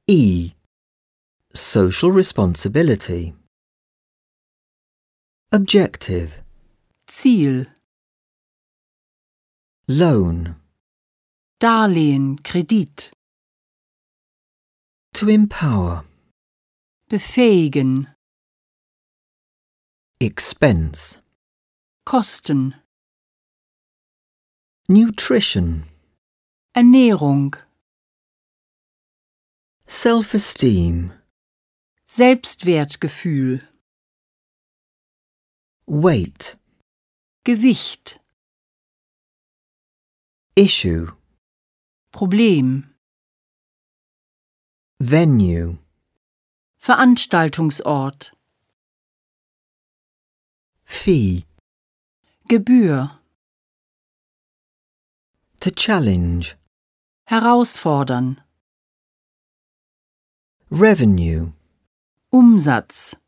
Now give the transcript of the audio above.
E. Social responsibility. Objective. Ziel, Loan. Darlehen, Kredit, To empower. befähigen, Expense. Kosten, Nutrition. Ernährung, Self-esteem. Selbstwertgefühl, Weight. Gewicht, Issue. Problem, Venue. Veranstaltungsort, Fee. Gebühr, To challenge. herausfordern, Revenue. Umsatz,